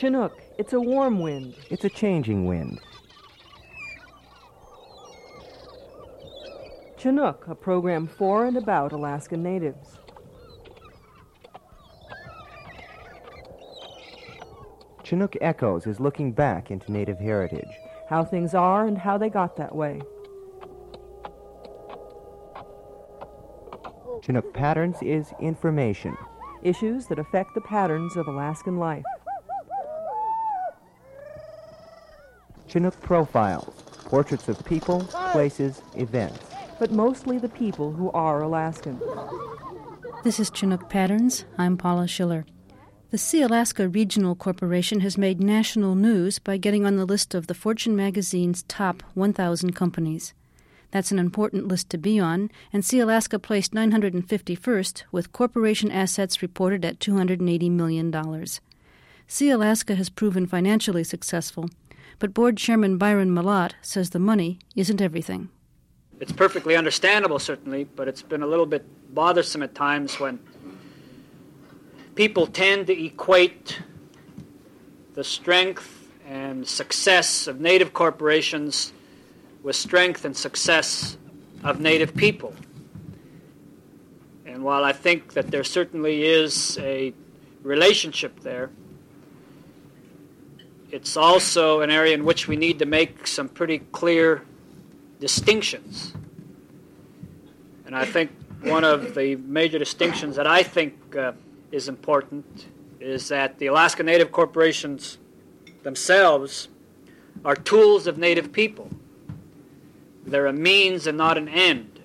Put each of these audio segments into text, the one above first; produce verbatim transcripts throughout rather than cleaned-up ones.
Chinook, it's a warm wind. It's a changing wind. Chinook, a program for and about Alaskan natives. Chinook Echoes is looking back into Native heritage. How things are and how they got that way. Chinook Patterns is information. Issues that affect the patterns of Alaskan life. Chinook Profiles, portraits of people, places, events. But mostly the people who are Alaskan. This is Chinook Patterns. I'm Paula Schiller. The Sealaska Regional Corporation has made national news by getting on the list of the Fortune magazine's top one thousand companies. That's an important list to be on, and Sealaska placed nine hundred fifty-first, with corporation assets reported at two hundred eighty million dollars. Sealaska has proven financially successful, but Board Chairman Byron Malott says the money isn't everything. It's perfectly understandable, certainly, but it's been a little bit bothersome at times when people tend to equate the strength and success of Native corporations with strength and success of Native people. And while I think that there certainly is a relationship there, it's also an area in which we need to make some pretty clear distinctions. And I think one of the major distinctions that I think uh, is important is that the Alaska Native corporations themselves are tools of Native people. They're a means and not an end.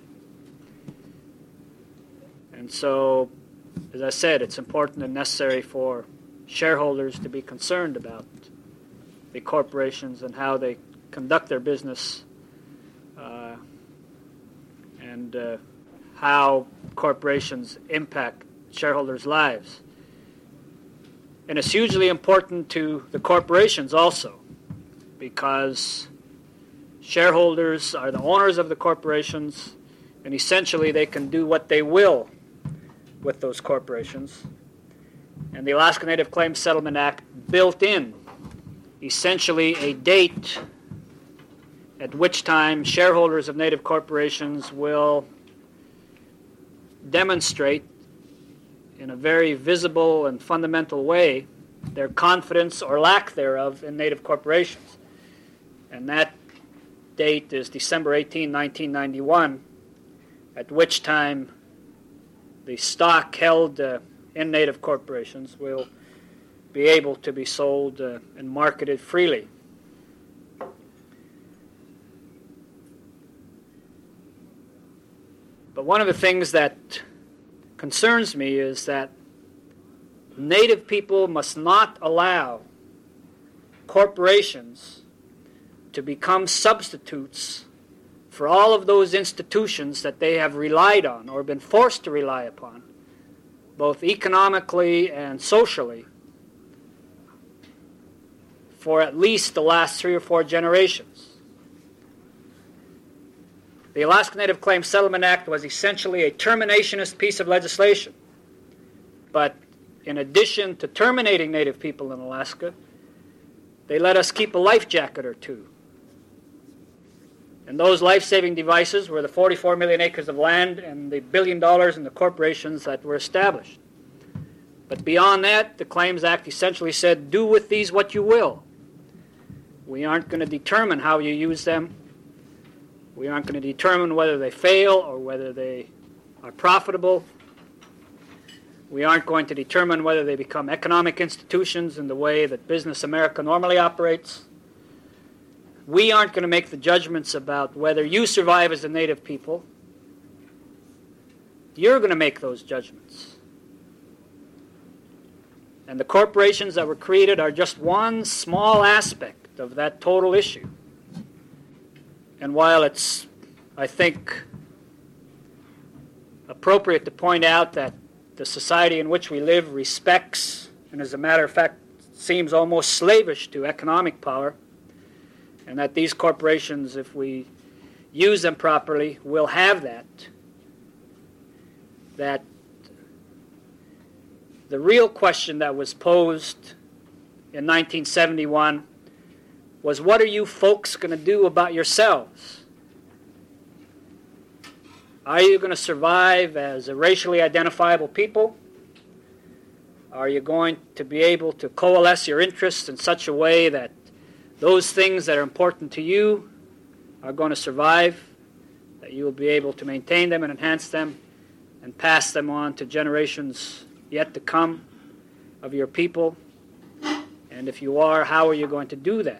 And so, as I said, it's important and necessary for shareholders to be concerned about the corporations and how they conduct their business uh, and uh, how corporations impact shareholders' lives. And it's hugely important to the corporations also, because shareholders are the owners of the corporations, and essentially they can do what they will with those corporations. And the Alaska Native Claims Settlement Act built in essentially a date at which time shareholders of Native corporations will demonstrate in a very visible and fundamental way their confidence or lack thereof in Native corporations. And that date is December eighteenth, nineteen ninety-one, at which time the stock held uh, in Native corporations will be able to be sold uh, and marketed freely. But one of the things that concerns me is that Native people must not allow corporations to become substitutes for all of those institutions that they have relied on or been forced to rely upon, both economically and socially, for at least the last three or four generations. The Alaska Native Claims Settlement Act was essentially a terminationist piece of legislation. But in addition to terminating Native people in Alaska, they let us keep a life jacket or two. And those life-saving devices were the forty-four million acres of land and the billion dollars in the corporations that were established. But beyond that, the Claims Act essentially said, do with these what you will. We aren't going to determine how you use them. We aren't going to determine whether they fail or whether they are profitable. We aren't going to determine whether they become economic institutions in the way that business America normally operates. We aren't going to make the judgments about whether you survive as a Native people. You're going to make those judgments. And the corporations that were created are just one small aspect of that total issue. And while it's, I think, appropriate to point out that the society in which we live respects, and as a matter of fact, seems almost slavish to economic power, and that these corporations, if we use them properly, will have that, that the real question that was posed in nineteen seventy-one was, what are you folks going to do about yourselves? Are you going to survive as a racially identifiable people? Are you going to be able to coalesce your interests in such a way that those things that are important to you are going to survive, that you will be able to maintain them and enhance them and pass them on to generations yet to come of your people? And if you are, how are you going to do that?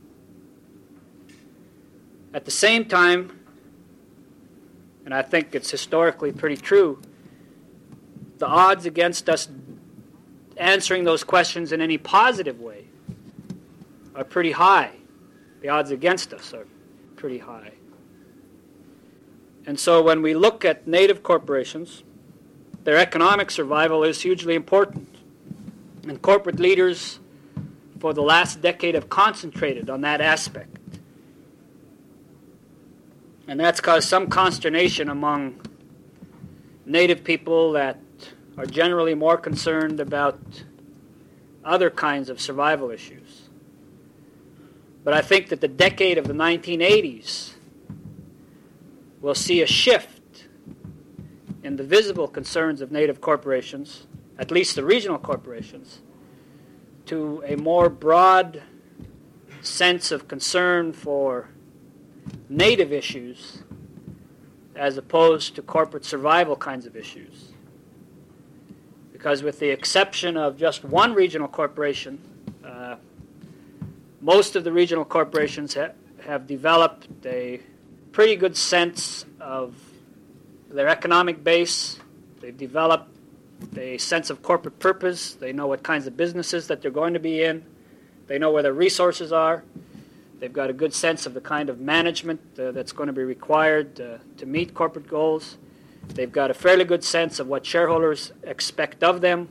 At the same time, and I think it's historically pretty true, the odds against us answering those questions in any positive way are pretty high. The odds against us are pretty high. And so when we look at native corporations, their economic survival is hugely important. And corporate leaders for the last decade have concentrated on that aspect. And that's caused some consternation among native people that are generally more concerned about other kinds of survival issues. But I think that the decade of the nineteen eighties will see a shift in the visible concerns of native corporations, at least the regional corporations, to a more broad sense of concern for native issues as opposed to corporate survival kinds of issues. Because with the exception of just one regional corporation, uh, most of the regional corporations ha- have developed a pretty good sense of their economic base. They've developed a sense of corporate purpose. They know what kinds of businesses that they're going to be in. They know where their resources are. They've got a good sense of the kind of management uh, that's going to be required uh, to meet corporate goals. They've got a fairly good sense of what shareholders expect of them.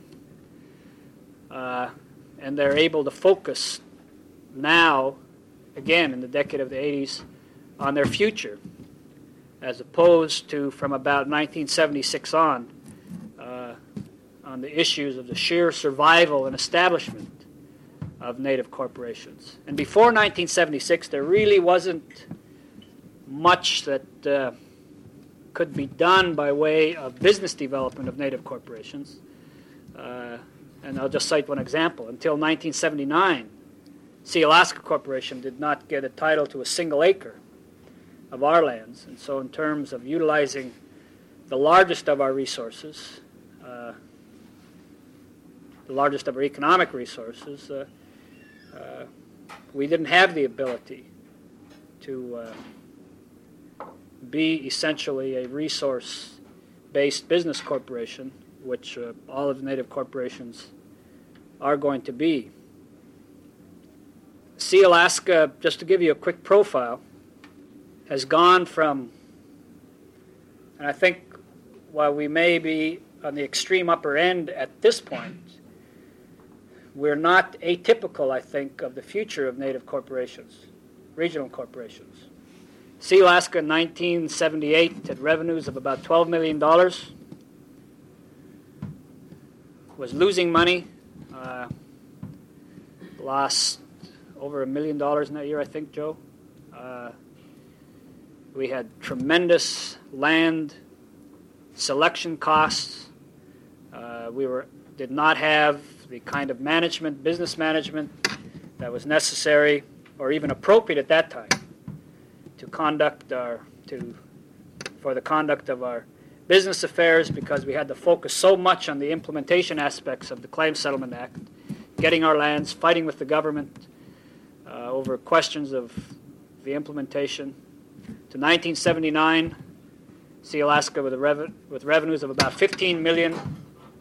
Uh, and they're able to focus now, again in the decade of the eighties, on their future, as opposed to from about nineteen seventy-six on, uh, on the issues of the sheer survival and establishment of native corporations. And before nineteen seventy-six, there really wasn't much that uh, could be done by way of business development of native corporations. Uh, and I'll just cite one example. Until nineteen seventy-nine, Sealaska Corporation did not get a title to a single acre of our lands. And so in terms of utilizing the largest of our resources, uh, the largest of our economic resources, uh, uh, we didn't have the ability to uh, be essentially a resource-based business corporation, which uh, all of the native corporations are going to be. Sealaska, just to give you a quick profile, has gone from, and I think while we may be on the extreme upper end at this point, we're not atypical, I think, of the future of native corporations, regional corporations. Sealaska in nineteen seventy-eight had revenues of about twelve million dollars, was losing money, uh, lost over a million dollars in that year, I think, Joe. Uh, we had tremendous land selection costs. Uh, we were did not have the kind of management, business management, that was necessary or even appropriate at that time to conduct our to for the conduct of our business affairs, because we had to focus so much on the implementation aspects of the Claims Settlement Act, getting our lands, fighting with the government uh, over questions of the implementation. To nineteen seventy-nine, Sealaska with, a rev- with revenues of about fifteen million dollars,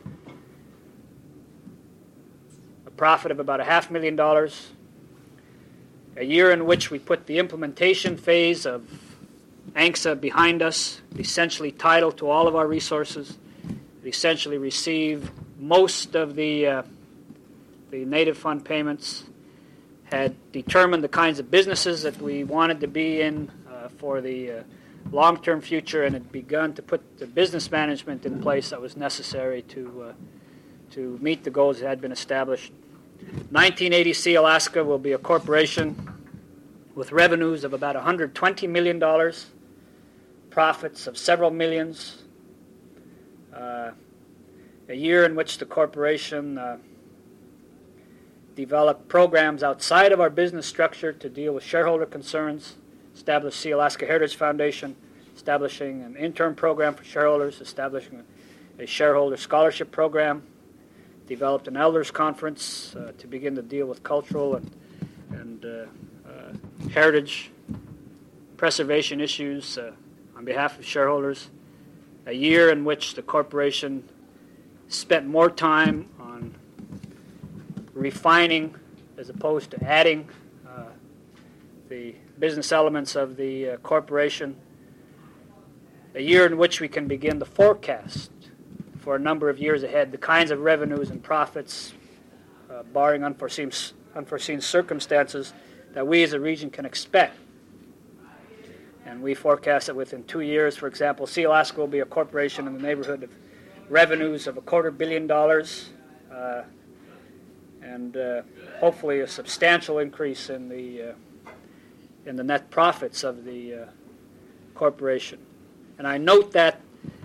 a profit of about a half million dollars, a year in which we put the implementation phase of A N C S A behind us, essentially title to all of our resources, essentially received most of the uh, the native fund payments, had determined the kinds of businesses that we wanted to be in uh, for the uh, long-term future, and had begun to put the business management in place that was necessary to uh, to meet the goals that had been established. nineteen eighty, Sealaska will be a corporation with revenues of about one hundred twenty million dollars, profits of several millions, uh, a year in which the corporation uh, developed programs outside of our business structure to deal with shareholder concerns, established Sealaska Heritage Foundation, establishing an intern program for shareholders, establishing a, a shareholder scholarship program, developed an elders conference uh, to begin to deal with cultural and, and uh, uh, heritage preservation issues uh, on behalf of shareholders, a year in which the corporation spent more time on refining as opposed to adding uh, the business elements of the uh, corporation, a year in which we can begin to forecast for a number of years ahead the kinds of revenues and profits, uh, barring unforeseen, unforeseen circumstances, that we as a region can expect. And we forecast that within two years, for example, Sealaska will be a corporation in the neighborhood of revenues of a quarter billion dollars, uh, and uh, hopefully a substantial increase in the uh, in the net profits of the uh, corporation. And I note that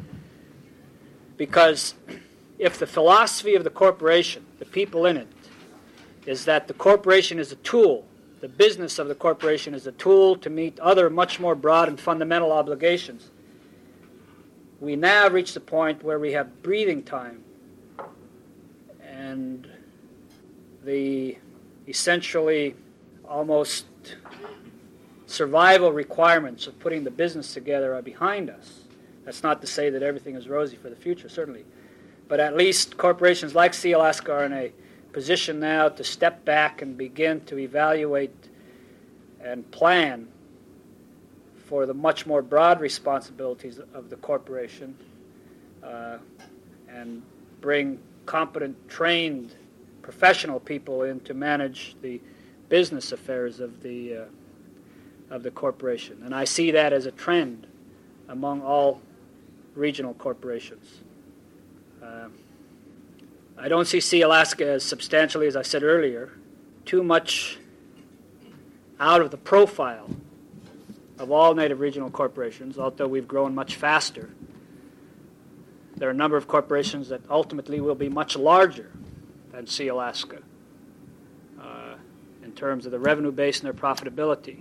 because if the philosophy of the corporation, the people in it, is that the corporation is a tool, the business of the corporation is a tool to meet other much more broad and fundamental obligations, we now reach the point where we have breathing time and the essentially almost survival requirements of putting the business together are behind us. That's not to say that everything is rosy for the future, certainly. But at least corporations like Sealaska are in a position now to step back and begin to evaluate and plan for the much more broad responsibilities of the corporation uh, and bring competent, trained, professional people in to manage the business affairs of the uh, of the corporation. And I see that as a trend among all regional corporations. Uh, I don't see Sealaska as substantially, as I said earlier, too much out of the profile of all native regional corporations, although we've grown much faster. There are a number of corporations that ultimately will be much larger than Sealaska uh, in terms of the revenue base and their profitability.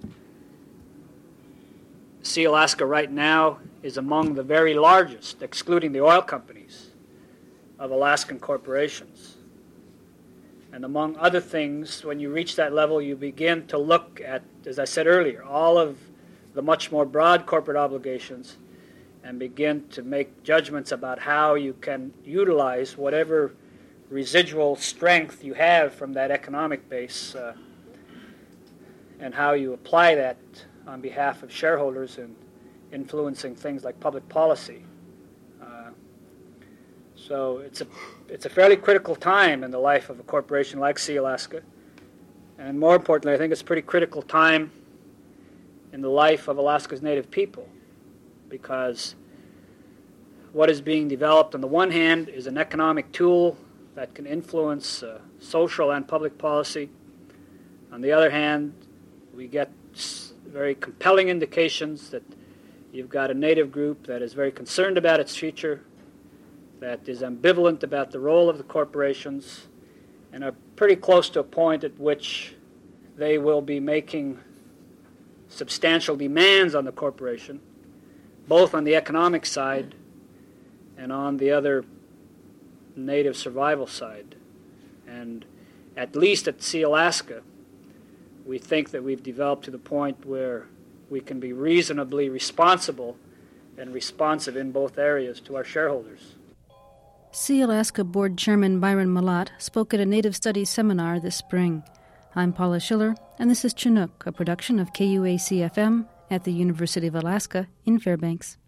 Sealaska right now is among the very largest, excluding the oil companies, of Alaskan corporations. And among other things, when you reach that level, you begin to look at, as I said earlier, all of the much more broad corporate obligations and begin to make judgments about how you can utilize whatever residual strength you have from that economic base uh, and how you apply that on behalf of shareholders in influencing things like public policy. Uh, so it's a it's a fairly critical time in the life of a corporation like Sealaska, and more importantly, I think it's a pretty critical time in the life of Alaska's native people, because what is being developed on the one hand is an economic tool that can influence uh, social and public policy. On the other hand, we get very compelling indications that you've got a native group that is very concerned about its future, that is ambivalent about the role of the corporations, and are pretty close to a point at which they will be making substantial demands on the corporation, both on the economic side and on the other native survival side. And at least at Sealaska, we think that we've developed to the point where we can be reasonably responsible and responsive in both areas to our shareholders. Sealaska Board Chairman Byron Malat spoke at a Native Studies seminar this spring. I'm Paula Schiller, and this is Chinook, a production of K U A C F M at the University of Alaska in Fairbanks.